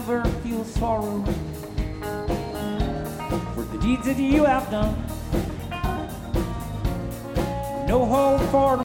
never feel sorrow for the deeds that you have done. No hope for